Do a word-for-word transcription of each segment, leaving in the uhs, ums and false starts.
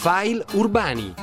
File Urbani.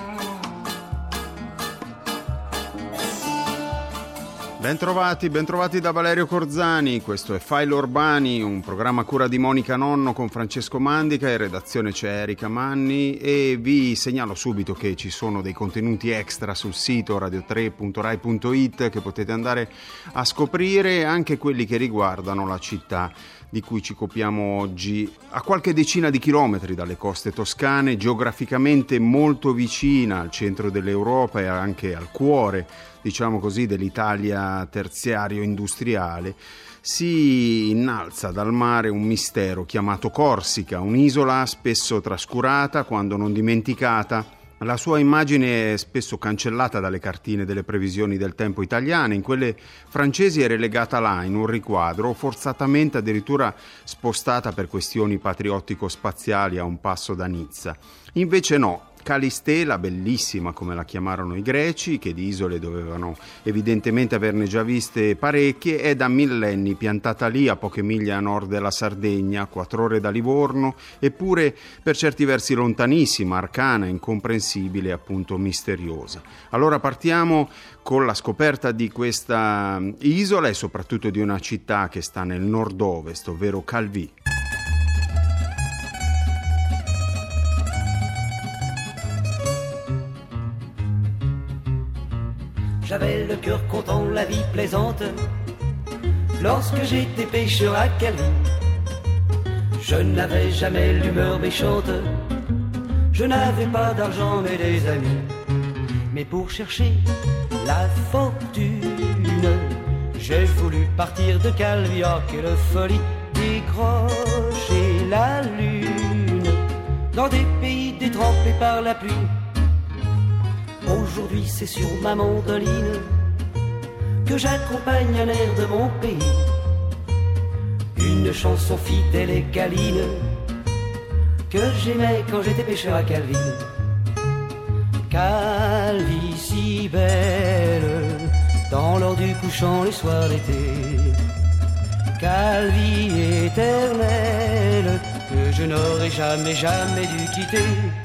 Bentrovati, bentrovati da Valerio Corzani. Questo è File Urbani, un programma a cura di Monica Nonno con Francesco Mandica, in redazione c'è Erika Manni, e vi segnalo subito che ci sono dei contenuti extra sul sito radio tre punto rai punto it che potete andare a scoprire, anche quelli che riguardano la città di cui ci occupiamo oggi, a qualche decina di chilometri dalle coste toscane, geograficamente molto vicina al centro dell'Europa e anche al cuore, diciamo così, dell'Italia terziario industriale. Si innalza dal mare un mistero chiamato Corsica, un'isola spesso trascurata quando non dimenticata. La sua immagine è spesso cancellata dalle cartine delle previsioni del tempo italiane, in quelle francesi è relegata là in un riquadro, forzatamente addirittura spostata per questioni patriottico-spaziali a un passo da Nizza. Invece no. Calistela, bellissima come la chiamarono i greci, che di isole dovevano evidentemente averne già viste parecchie, è da millenni piantata lì a poche miglia a nord della Sardegna, quattro ore da Livorno, eppure per certi versi lontanissima, arcana, incomprensibile e appunto misteriosa. Allora partiamo con la scoperta di questa isola e soprattutto di una città che sta nel nord-ovest, ovvero Calvi. J'avais le cœur content, la vie plaisante, lorsque j'étais pêcheur à Calvi. Je n'avais jamais l'humeur méchante, je n'avais pas d'argent mais des amis. Mais pour chercher la fortune, j'ai voulu partir de Calvi, oh quelle folie, décrocher la lune dans des pays détrempés par la pluie. Aujourd'hui c'est sur ma mandoline que j'accompagne un air de mon pays, une chanson fidèle et câline que j'aimais quand j'étais pêcheur à Calvi. Calvi si belle, dans l'heure du couchant les soirs d'été, Calvi éternelle, que je n'aurais jamais, jamais dû quitter.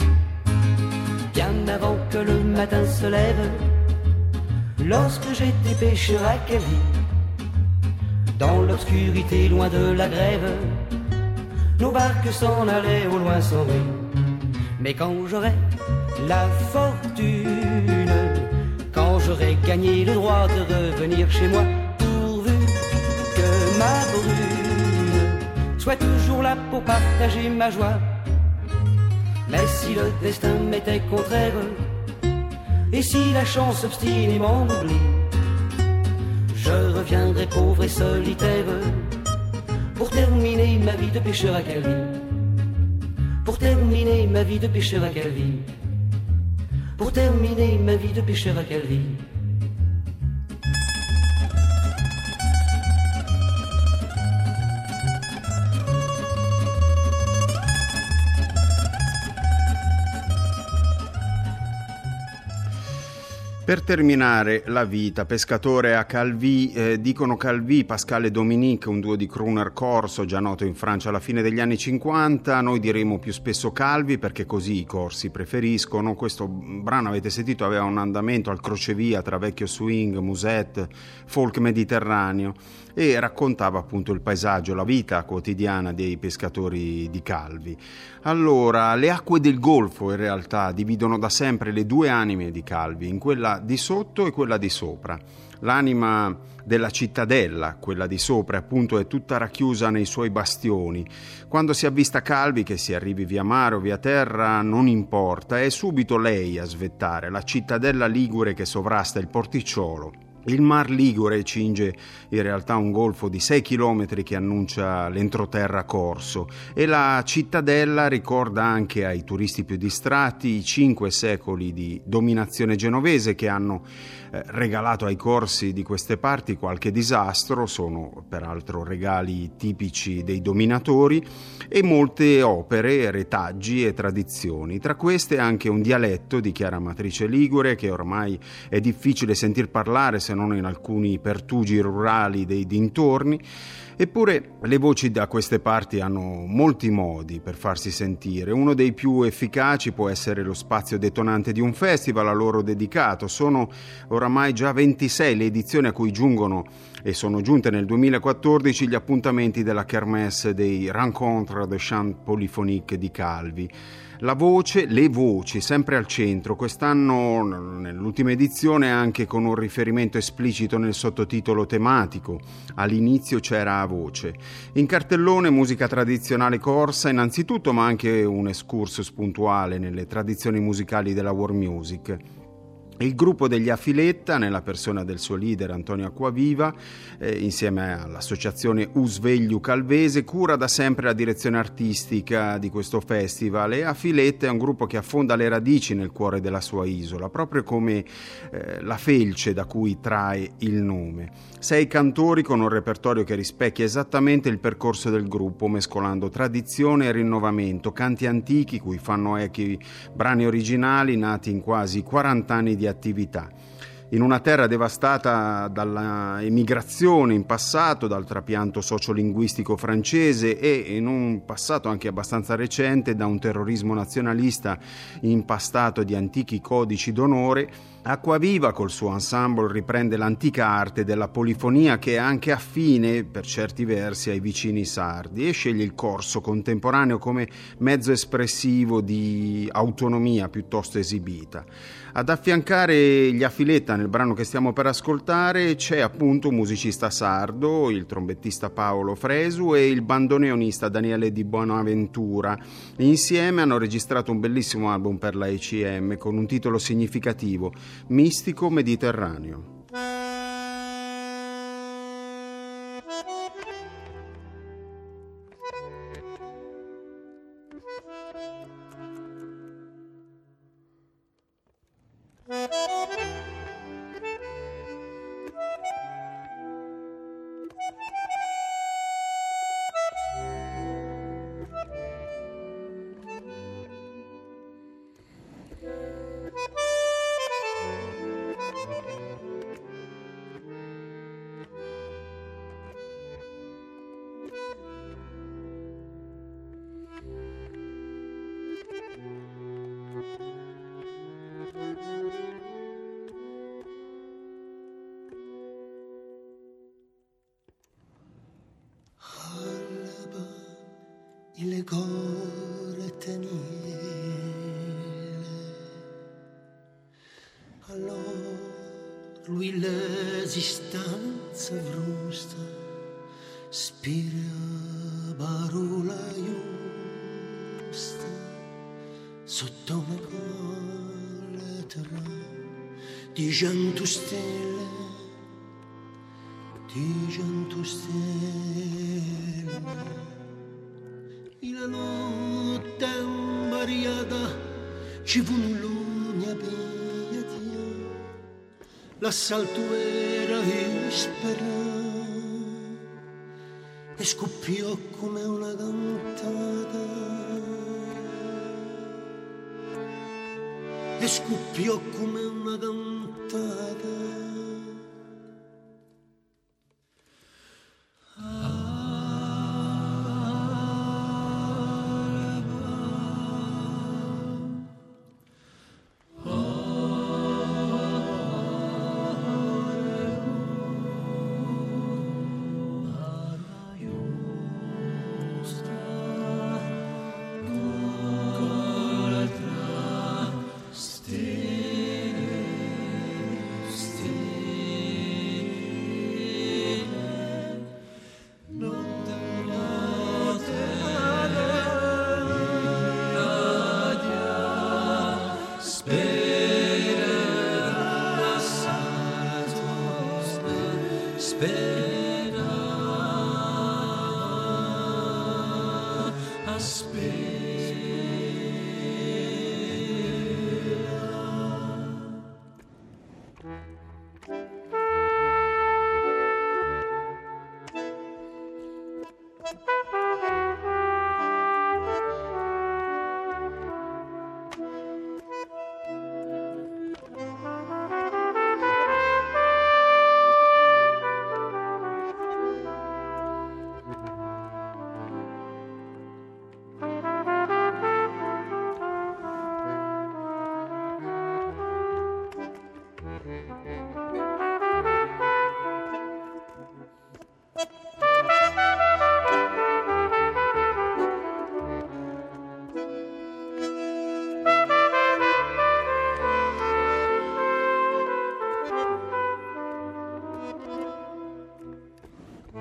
Bien avant que le matin se lève, lorsque j'étais pêcheur à Calvi, dans l'obscurité loin de la grève, nos barques s'en allaient au loin sans bruit. Mais quand j'aurai la fortune, quand j'aurai gagné le droit de revenir chez moi, pourvu que ma brune soit toujours là pour partager ma joie. Mais si le destin m'était contraire, et si la chance obstinément m'oublie, je reviendrai pauvre et solitaire pour terminer ma vie de pêcheur à Calvi. Pour terminer ma vie de pêcheur à Calvi. Pour terminer ma vie de pêcheur à Calvi. Per terminare la vita, pescatore a Calvi, eh, dicono Calvi, Pascal e Dominique, un duo di crooner corso già noto in Francia alla fine degli anni cinquanta, noi diremo più spesso Calvi perché così i corsi preferiscono. Questo brano, avete sentito, aveva un andamento al crocevia tra vecchio swing, musette, folk mediterraneo e raccontava appunto il paesaggio, la vita quotidiana dei pescatori di Calvi. Allora, le acque del Golfo in realtà dividono da sempre le due anime di Calvi, in quella di sotto e quella di sopra. L'anima della cittadella, quella di sopra, appunto, è tutta racchiusa nei suoi bastioni. Quando si avvista Calvi, che si arrivi via mare o via terra, non importa, è subito lei a svettare, la cittadella ligure che sovrasta il porticciolo. Il Mar Ligure cinge in realtà un golfo di sei chilometri che annuncia l'entroterra corso e la cittadella ricorda anche ai turisti più distratti i cinque secoli di dominazione genovese che hanno eh, regalato ai corsi di queste parti qualche disastro, sono peraltro regali tipici dei dominatori, e molte opere, retaggi e tradizioni. Tra queste anche un dialetto di chiara matrice ligure che ormai è difficile sentir parlare se se non in alcuni pertugi rurali dei dintorni. Eppure le voci da queste parti hanno molti modi per farsi sentire. Uno dei più efficaci può essere lo spazio detonante di un festival a loro dedicato. Sono oramai già ventisei le edizioni a cui giungono e sono giunte nel duemilaquattordici gli appuntamenti della Kermesse dei Rencontres de Chant Polyphonique di Calvi. La voce, le voci, sempre al centro, quest'anno nell'ultima edizione anche con un riferimento esplicito nel sottotitolo tematico. All'inizio c'era a voce. In cartellone musica tradizionale corsa innanzitutto, ma anche un excursus puntuale nelle tradizioni musicali della world music. Il gruppo degli Affiletta, nella persona del suo leader Antonio Acquaviva, eh, insieme all'associazione Usvegliu Calvese, cura da sempre la direzione artistica di questo festival, e Affiletta è un gruppo che affonda le radici nel cuore della sua isola, proprio come eh, la felce da cui trae il nome. Sei cantori con un repertorio che rispecchia esattamente il percorso del gruppo, mescolando tradizione e rinnovamento, canti antichi cui fanno echi brani originali nati in quasi quaranta anni di attività. In una terra devastata dalla emigrazione in passato, dal trapianto sociolinguistico francese e in un passato anche abbastanza recente da un terrorismo nazionalista impastato di antichi codici d'onore, Acquaviva col suo ensemble riprende l'antica arte della polifonia, che è anche affine per certi versi ai vicini sardi, e sceglie il corso contemporaneo come mezzo espressivo di autonomia piuttosto esibita. Ad affiancare gli Affiletta nel brano che stiamo per ascoltare c'è appunto un musicista sardo, il trombettista Paolo Fresu e il bandoneonista Daniele Di Bonaventura. Insieme hanno registrato un bellissimo album per la E C M con un titolo significativo, Mistico Mediterraneo. Il cuore tenile, allora lui l'esistenza frusta, spira parola giusta, sotto una pallettera di cento stelle, di cento stelle. La notte invariata ci fu un'lugna piatia, l'assalto era isperato e scoppiò come una cantata, e scoppiò come una cantata.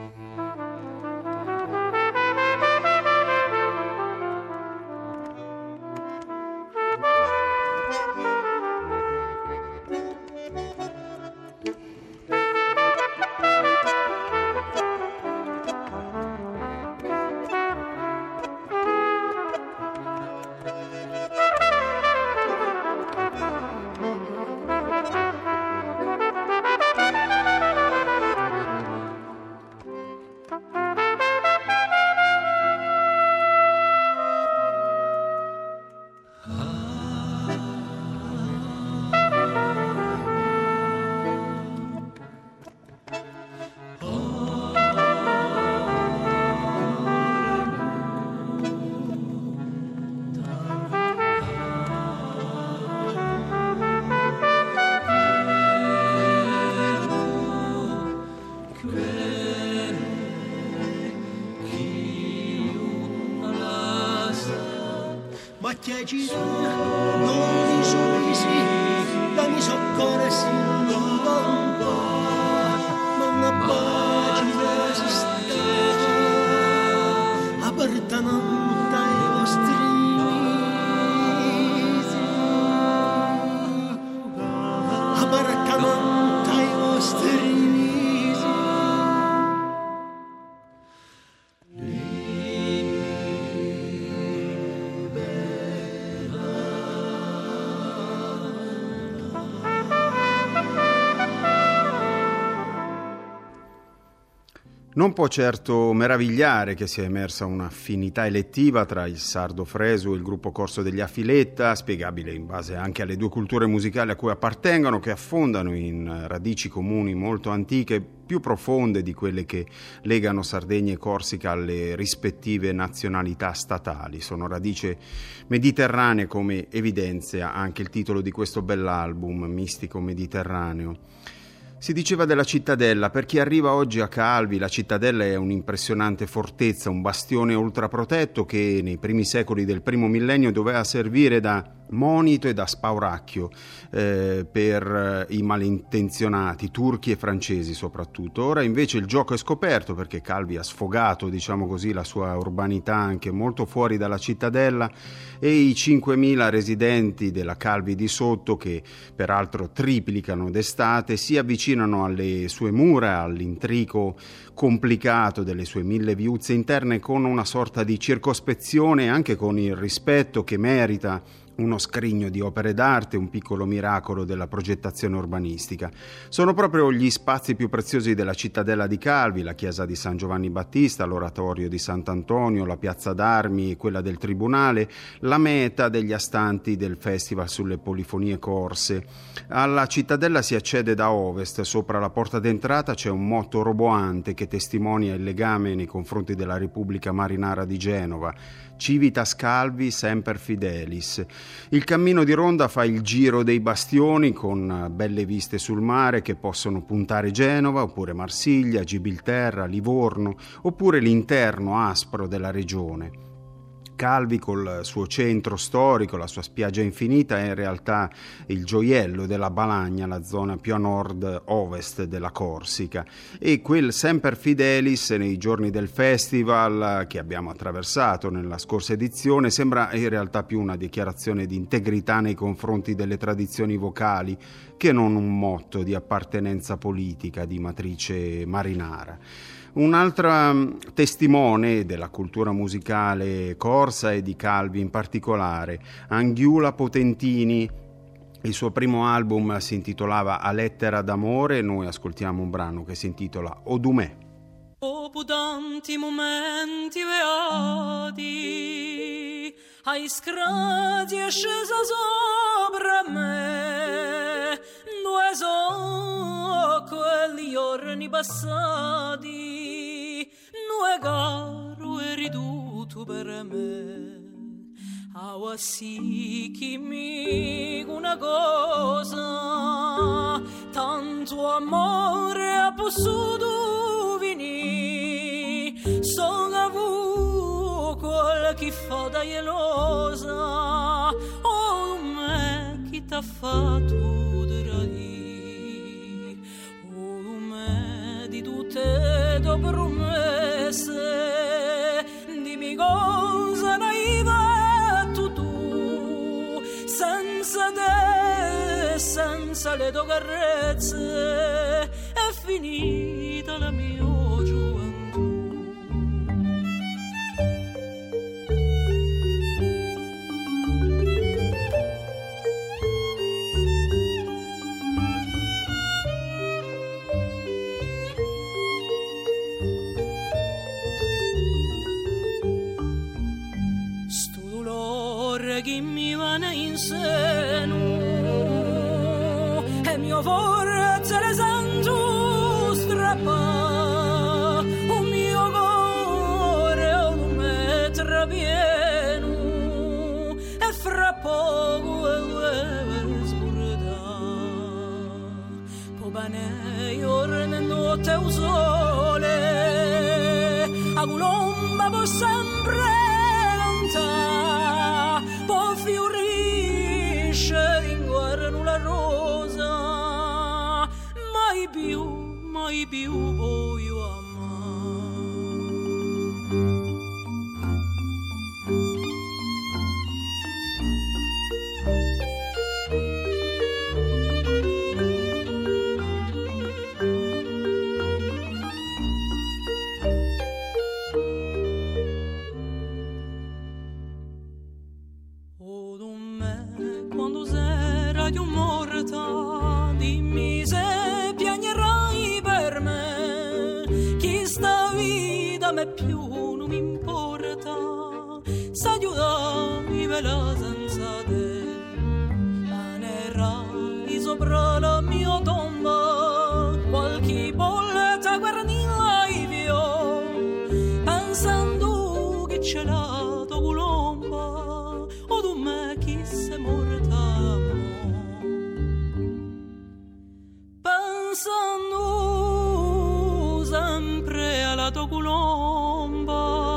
Chiacira, non li sorrisi, dammi soccorsi un po', non abbagina esisteva, apertano dai vostri visi, apertano dai vostri visi. Non può certo meravigliare che sia emersa un'affinità elettiva tra il sardo fresu e il gruppo corso degli Affiletta, spiegabile in base anche alle due culture musicali a cui appartengono, che affondano in radici comuni molto antiche, più profonde di quelle che legano Sardegna e Corsica alle rispettive nazionalità statali. Sono radici mediterranee, come evidenzia anche il titolo di questo bell'album, Mistico Mediterraneo. Si diceva della cittadella: per chi arriva oggi a Calvi, la cittadella è un'impressionante fortezza, un bastione ultraprotetto che nei primi secoli del primo millennio doveva servire da monito e da spauracchio eh, per i malintenzionati, turchi e francesi soprattutto. Ora invece il gioco è scoperto, perché Calvi ha sfogato, diciamo così, la sua urbanità anche molto fuori dalla cittadella, e i cinquemila residenti della Calvi di sotto, che peraltro triplicano d'estate, si avvicinano alle sue mura, all'intrico complicato delle sue mille viuzze interne con una sorta di circospezione, anche con il rispetto che merita uno scrigno di opere d'arte, un piccolo miracolo della progettazione urbanistica. Sono proprio gli spazi più preziosi della cittadella di Calvi, la chiesa di San Giovanni Battista, l'oratorio di Sant'Antonio, la piazza d'armi e quella del Tribunale, la meta degli astanti del festival sulle polifonie corse. Alla cittadella si accede da ovest. Sopra la porta d'entrata c'è un motto roboante che testimonia il legame nei confronti della Repubblica Marinara di Genova: Civitas Calvi semper fidelis. Il cammino di ronda fa il giro dei bastioni con belle viste sul mare che possono puntare Genova, oppure Marsiglia, Gibilterra, Livorno, oppure l'interno aspro della regione. Calvi, col suo centro storico, la sua spiaggia infinita, è in realtà il gioiello della Balagna, la zona più a nord-ovest della Corsica, e quel semper fidelis nei giorni del festival che abbiamo attraversato nella scorsa edizione sembra in realtà più una dichiarazione di integrità nei confronti delle tradizioni vocali che non un motto di appartenenza politica di matrice marinara. Un'altra testimone della cultura musicale corsa e di Calvi in particolare, Anghiula Potentini. Il suo primo album si intitolava A lettera d'amore. Noi ascoltiamo un brano che si intitola Odumè. Dopo tanti momenti beati, ai scrati è scesa sopra me, due so quelli giorni passati, due caro e riduto per me. Awa sì chi mi una cosa, tanto amore ha possuto venire, sono avuto qualche foda gelosa, oh me chi t'ha fatto tradire, oh me di tutte dopo me. le tue carezze, è finita la mia gioventù. Sto dolore che mi va in seno e mio forza le sento strappa, un mio cuore un metro pieno e fra poco e sburda po bene giorno e notte un sole a colomba po sempre lontana po fiorisce in guarno la rosa, mai più, mai più voglio amare. O tu me, quando sera di un morta, dimmi se piagnerai per me, chi sta vita me più non mi importa, sa aiutarmi vela senza te, panerai sopra la mia tomba, qualche bolletta guarnilla i vio, pensando che ce l'ha tua colomba, o tu me chi sei morta mo, pensando sempre alla tua colomba,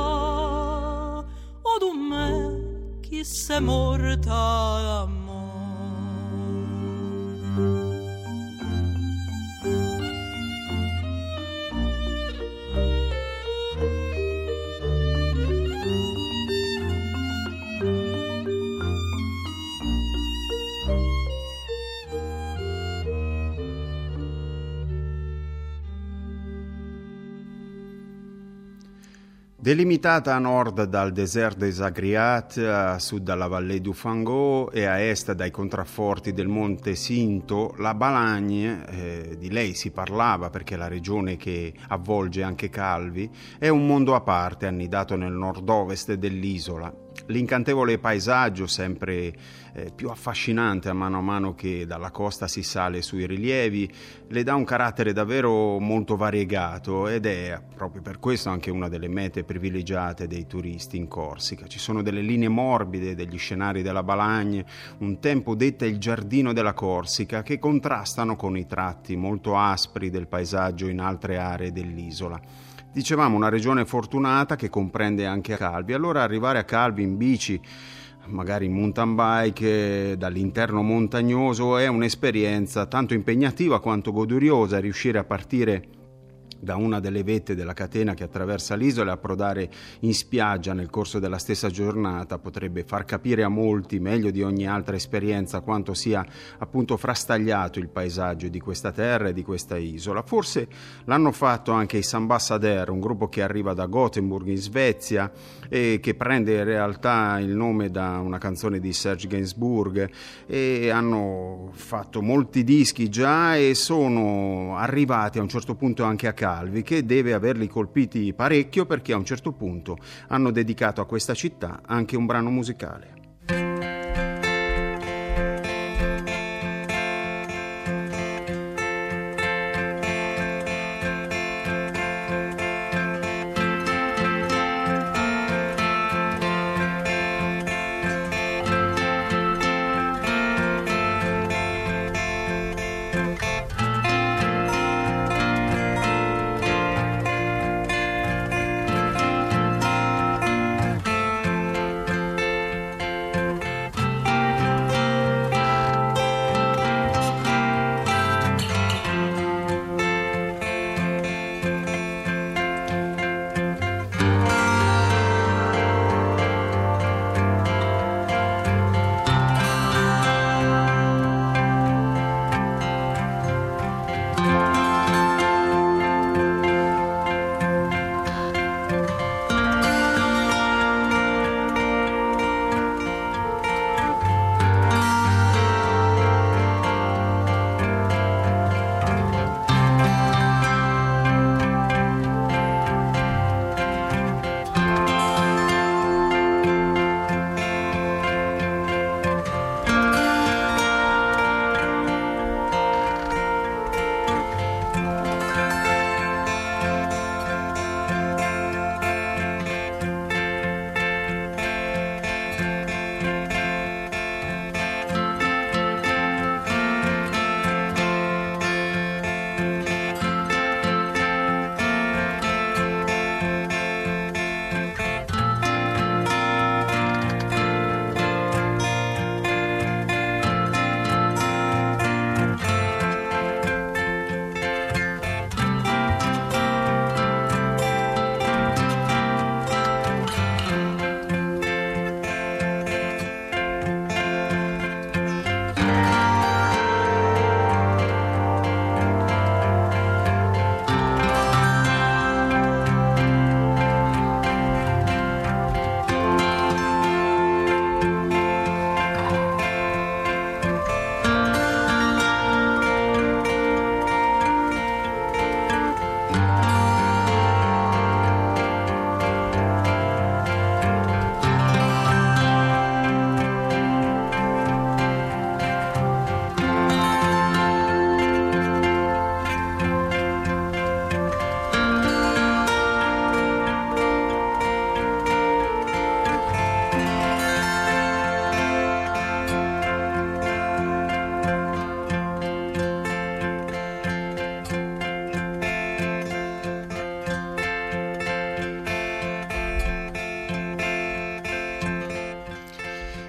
o tu me chi sei morta mo. Delimitata a nord dal désert des Agriat, a sud dalla Vallée du Fango e a est dai contrafforti del Monte Cinto, la Balagne, eh, di lei si parlava perché è la regione che avvolge anche Calvi, è un mondo a parte annidato nel nord-ovest dell'isola. L'incantevole paesaggio, sempre eh, più affascinante a mano a mano che dalla costa si sale sui rilievi, le dà un carattere davvero molto variegato ed è proprio per questo anche una delle mete privilegiate dei turisti in Corsica. Ci sono delle linee morbide degli scenari della Balagne, un tempo detta il giardino della Corsica, che contrastano con i tratti molto aspri del paesaggio in altre aree dell'isola. Dicevamo una regione fortunata che comprende anche Calvi, allora arrivare a Calvi in bici, magari in mountain bike, dall'interno montagnoso è un'esperienza tanto impegnativa quanto goduriosa. Riuscire a partire da una delle vette della catena che attraversa l'isola e approdare in spiaggia nel corso della stessa giornata potrebbe far capire a molti, meglio di ogni altra esperienza, quanto sia appunto frastagliato il paesaggio di questa terra e di questa isola. Forse l'hanno fatto anche i Sambassador, un gruppo che arriva da Gothenburg in Svezia e che prende in realtà il nome da una canzone di Serge Gainsbourg, e hanno fatto molti dischi già e sono arrivati a un certo punto anche a Calvi, che deve averli colpiti parecchio perché a un certo punto hanno dedicato a questa città anche un brano musicale.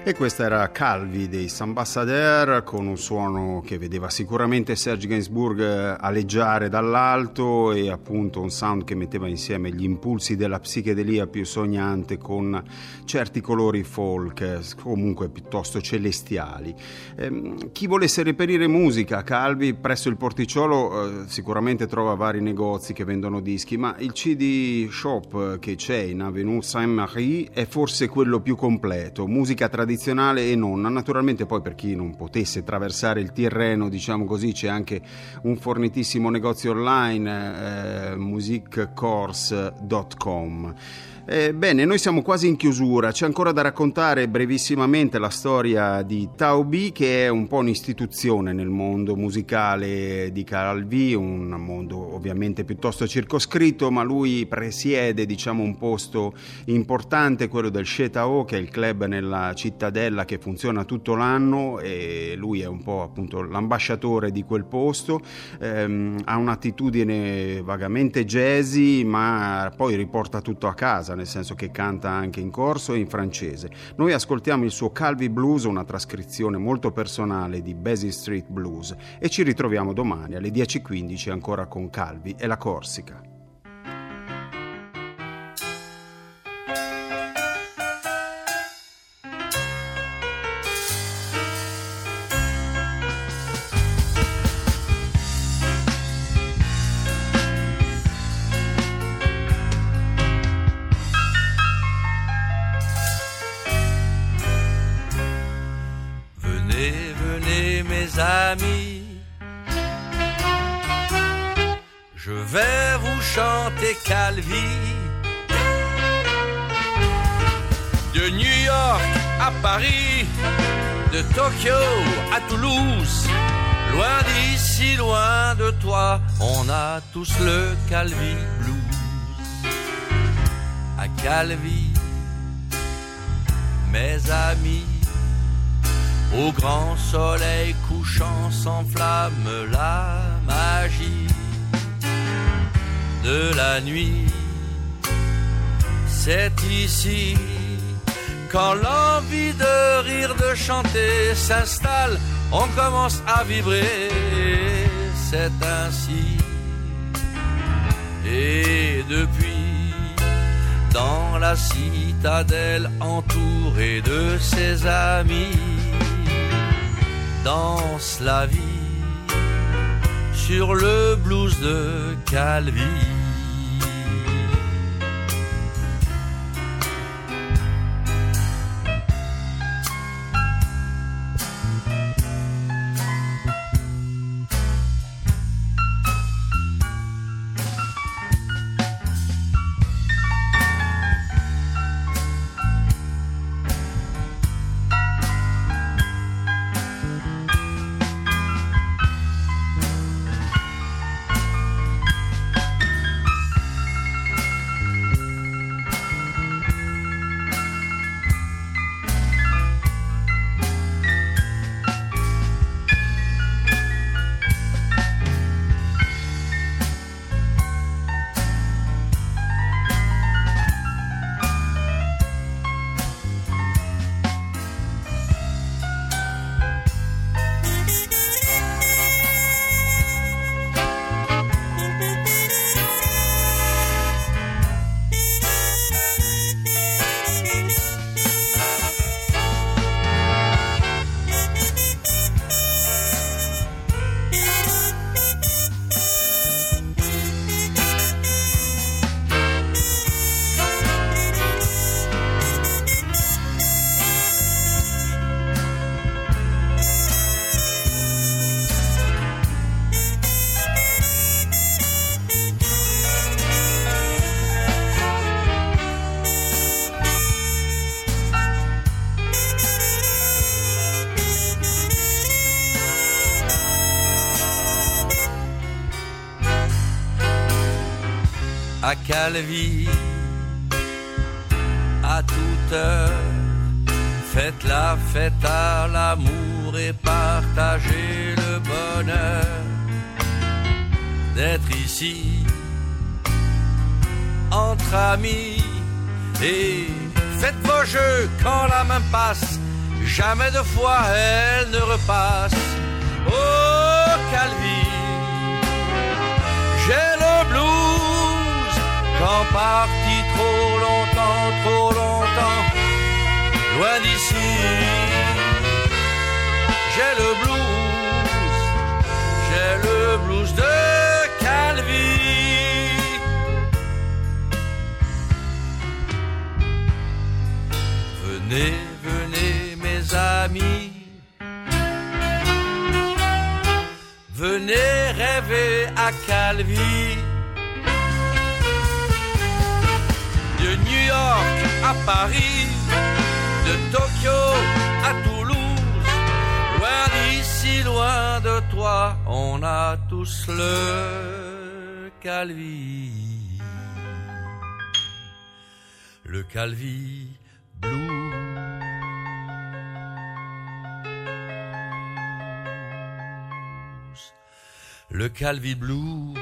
E questa era Calvi dei Ambassadeurs, con un suono che vedeva sicuramente Serge Gainsbourg aleggiare dall'alto e appunto un sound che metteva insieme gli impulsi della psichedelia più sognante con certi colori folk, comunque piuttosto celestiali. Eh, chi volesse reperire musica, Calvi presso il Porticciolo eh, sicuramente trova vari negozi che vendono dischi, ma il C D shop che c'è in Avenue Saint-Marie è forse quello più completo, musica tradizionale e non. Naturalmente poi per chi non potesse attraversare il Tirreno, diciamo così, c'è anche un fornitissimo negozio online, eh, music course punto com. Eh, bene, noi siamo quasi in chiusura, c'è ancora da raccontare brevissimamente la storia di Taobi, che è un po' un'istituzione nel mondo musicale di Calvi, un mondo ovviamente piuttosto circoscritto, ma lui presiede, diciamo, un posto importante, quello del Chetao, che è il club nella cittadella che funziona tutto l'anno, e lui è un po' appunto l'ambasciatore di quel posto. Ehm, ha un'attitudine vagamente jazzy, ma poi riporta tutto a casa, nel senso che canta anche in corso e in francese. Noi ascoltiamo il suo Calvi Blues, una trascrizione molto personale di Basin Street Blues, e ci ritroviamo domani alle dieci e quindici ancora con Calvi e la Corsica. Amis, je vais vous chanter Calvi. De New York à Paris, de Tokyo à Toulouse, loin d'ici, loin de toi, on a tous le Calvi Blues. À Calvi, mes amis, au grand soleil couchant s'enflamme la magie de la nuit. C'est ici, quand l'envie de rire, de chanter s'installe, on commence à vibrer. C'est ainsi. Et depuis, dans la citadelle entourée de ses amis, danse la vie sur le blues de Calvi. À Calvi, à toute heure, faites la fête à l'amour et partagez le bonheur d'être ici entre amis. Et faites vos jeux quand la main passe, jamais de fois elle ne repasse. Oh Calvi, j'ai le blues, j'en parti trop longtemps, trop longtemps, loin d'ici. J'ai le blues, j'ai le blues de Calvi. Venez, venez mes amis, venez rêver à Calvi. De New York à Paris, de Tokyo à Toulouse, loin d'ici, loin de toi, on a tous le Calvi. Le Calvi Blues. Le Calvi Blues.